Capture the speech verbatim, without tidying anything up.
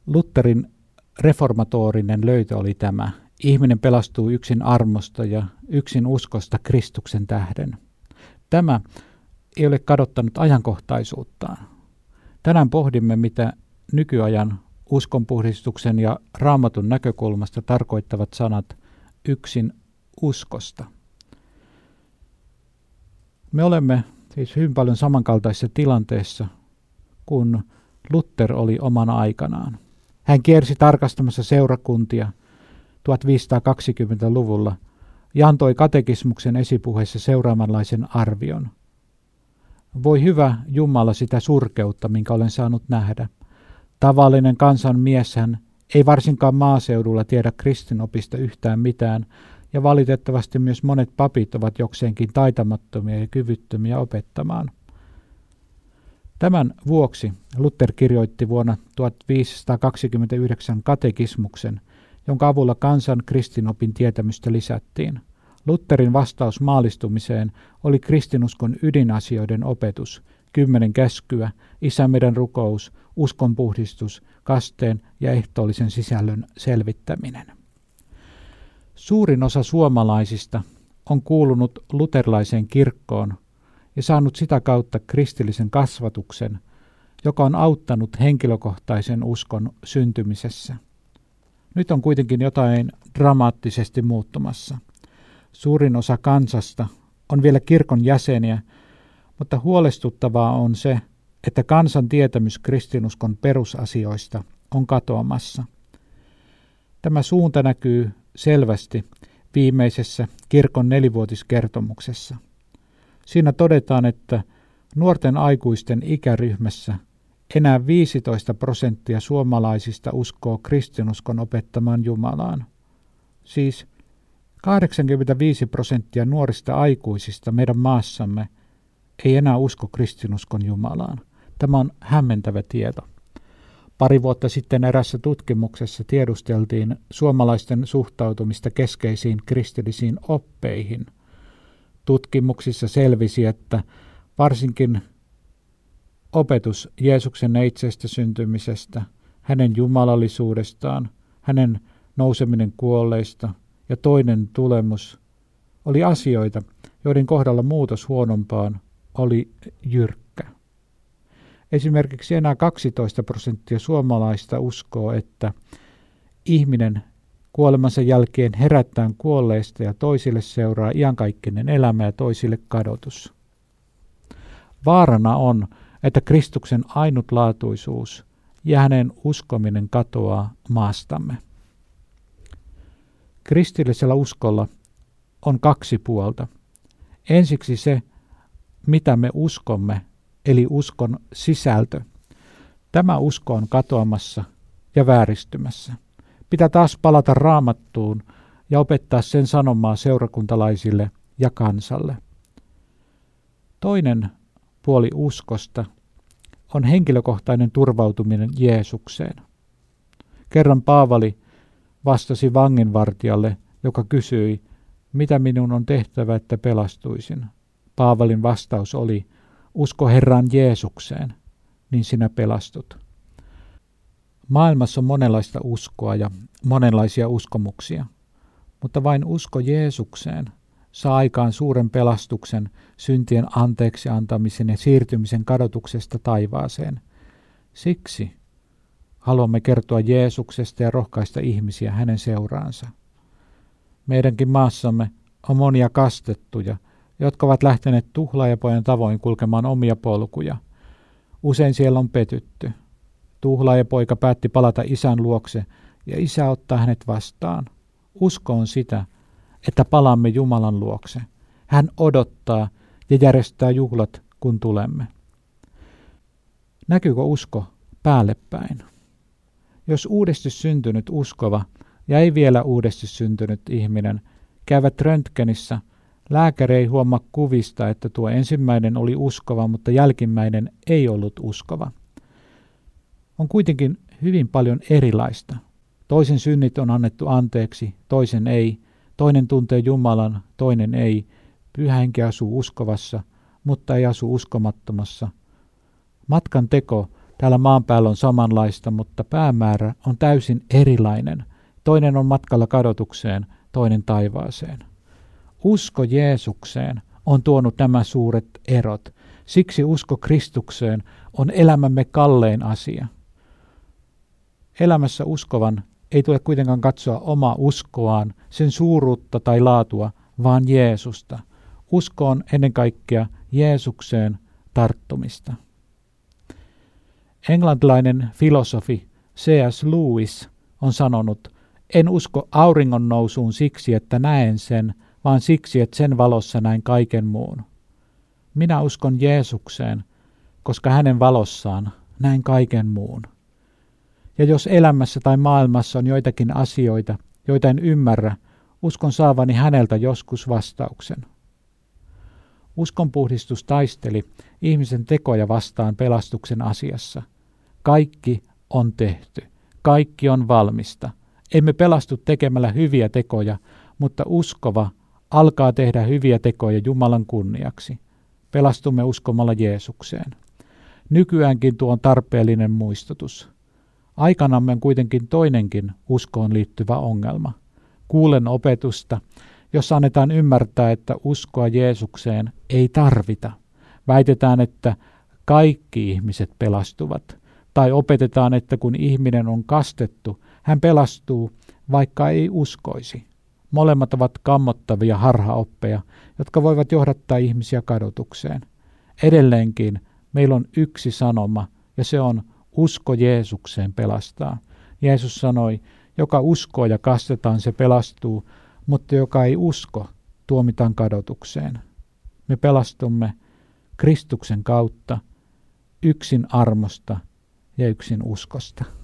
Lutherin reformatorinen löytö oli tämä. Ihminen pelastuu yksin armosta ja yksin uskosta Kristuksen tähden. Tämä ei ole kadottanut ajankohtaisuuttaan. Tänään pohdimme, mitä nykyajan uskonpuhdistuksen ja Raamatun näkökulmasta tarkoittavat sanat yksin uskosta. Me olemme siis hyvin paljon samankaltaisessa tilanteessa, kun Luther oli omana aikanaan. Hän kiersi tarkastamassa seurakuntia tuhatviisisataakaksikymmentäluvulla ja antoi katekismuksen esipuheessa seuraavanlaisen arvion. Voi hyvä Jumala sitä surkeutta, minkä olen saanut nähdä. Tavallinen kansan mieshän ei varsinkaan maaseudulla tiedä kristinopista yhtään mitään, ja valitettavasti myös monet papit ovat jokseenkin taitamattomia ja kyvyttömiä opettamaan. Tämän vuoksi Luther kirjoitti vuonna tuhatviisisataakaksikymmentäyhdeksän katekismuksen, jonka avulla kansan kristinopin tietämystä lisättiin. Lutherin vastaus maallistumiseen oli kristinuskon ydinasioiden opetus, kymmenen käskyä, Isä meidän rukous, uskonpuhdistus, kasteen ja ehtoollisen sisällön selvittäminen. Suurin osa suomalaisista on kuulunut luterilaiseen kirkkoon ja saanut sitä kautta kristillisen kasvatuksen, joka on auttanut henkilökohtaisen uskon syntymisessä. Nyt on kuitenkin jotain dramaattisesti muuttumassa. Suurin osa kansasta on vielä kirkon jäseniä, mutta huolestuttavaa on se, että kansan tietämys kristinuskon perusasioista on katoamassa. Tämä suunta näkyy selvästi viimeisessä kirkon nelivuotiskertomuksessa. Siinä todetaan, että nuorten aikuisten ikäryhmässä enää viisitoista prosenttia suomalaisista uskoo kristinuskon opettamaan Jumalaan. Siis kahdeksankymmentäviisi prosenttia nuorista aikuisista meidän maassamme ei enää usko kristinuskon Jumalaan. Tämä on hämmentävä tieto. Pari vuotta sitten erässä tutkimuksessa tiedusteltiin suomalaisten suhtautumista keskeisiin kristillisiin oppeihin. Tutkimuksissa selvisi, että varsinkin opetus Jeesuksen neitsestä syntymisestä, hänen jumalallisuudestaan, hänen nouseminen kuolleista ja toinen tulemus oli asioita, joiden kohdalla muutos huonompaan oli jyrkkä. Esimerkiksi enää kaksitoista prosenttia suomalaista uskoo, että ihminen kuolemansa jälkeen herättää kuolleista ja toisille seuraa iankaikkinen elämä ja toisille kadotus. Vaarana on, että Kristuksen ainutlaatuisuus ja hänen uskominen katoaa maastamme. Kristillisellä uskolla on kaksi puolta. Ensiksi se, mitä me uskomme, eli uskon sisältö. Tämä usko on katoamassa ja vääristymässä. Pitää taas palata Raamattuun ja opettaa sen sanomaa seurakuntalaisille ja kansalle. Toinen puoli uskosta on henkilökohtainen turvautuminen Jeesukseen. Kerran Paavali vastasi vanginvartijalle, joka kysyi, mitä minun on tehtävä, että pelastuisin. Paavalin vastaus oli, usko Herran Jeesukseen, niin sinä pelastut. Maailmassa on monenlaista uskoa ja monenlaisia uskomuksia, mutta vain usko Jeesukseen saa aikaan suuren pelastuksen, syntien anteeksi antamisen ja siirtymisen kadotuksesta taivaaseen. Siksi haluamme kertoa Jeesuksesta ja rohkaista ihmisiä hänen seuraansa. Meidänkin maassamme on monia kastettuja, jotka ovat lähteneet tuhlaajapojan tavoin kulkemaan omia polkuja. Usein siellä on petytty. Tuhlaajapoika päätti palata isän luokse ja isä ottaa hänet vastaan. Usko on sitä, että palaamme Jumalan luokse. Hän odottaa ja järjestää juhlat, kun tulemme. Näkyykö usko päälle päin? Jos uudesti syntynyt uskova ja ei vielä uudesti syntynyt ihminen käyvät röntgenissä, lääkäri ei huomaa kuvista, että tuo ensimmäinen oli uskova, mutta jälkimmäinen ei ollut uskova. On kuitenkin hyvin paljon erilaista. Toisen synnit on annettu anteeksi, toisen ei. Toinen tuntee Jumalan, toinen ei. Pyhä Henki asuu uskovassa, mutta ei asu uskomattomassa. Matkan teko täällä maan päällä on samanlaista, mutta päämäärä on täysin erilainen. Toinen on matkalla kadotukseen, toinen taivaaseen. Usko Jeesukseen on tuonut nämä suuret erot. Siksi usko Kristukseen on elämämme kallein asia. Elämässä uskovan ei tule kuitenkaan katsoa omaa uskoaan, sen suuruutta tai laatua, vaan Jeesusta. Usko on ennen kaikkea Jeesukseen tarttumista. Englantilainen filosofi C S Lewis on sanonut, en usko auringon nousuun siksi, että näen sen, vaan siksi, että sen valossa näin kaiken muun. Minä uskon Jeesukseen, koska hänen valossaan näin kaiken muun. Ja jos elämässä tai maailmassa on joitakin asioita, joita en ymmärrä, uskon saavani häneltä joskus vastauksen. Uskonpuhdistus taisteli ihmisen tekoja vastaan pelastuksen asiassa. Kaikki on tehty. Kaikki on valmista. Emme pelastu tekemällä hyviä tekoja, mutta uskova alkaa tehdä hyviä tekoja Jumalan kunniaksi. Pelastumme uskomalla Jeesukseen. Nykyäänkin tuo on tarpeellinen muistutus. Aikanamme on kuitenkin toinenkin uskoon liittyvä ongelma. Kuulen opetusta, jossa annetaan ymmärtää, että uskoa Jeesukseen ei tarvita. Väitetään, että kaikki ihmiset pelastuvat. Tai opetetaan, että kun ihminen on kastettu, hän pelastuu, vaikka ei uskoisi. Molemmat ovat kammottavia harhaoppeja, jotka voivat johdattaa ihmisiä kadotukseen. Edelleenkin meillä on yksi sanoma, ja se on usko Jeesukseen pelastaa. Jeesus sanoi, joka uskoo ja kastetaan, se pelastuu, mutta joka ei usko, tuomitaan kadotukseen. Me pelastumme Kristuksen kautta, yksin armosta ja yksin uskosta.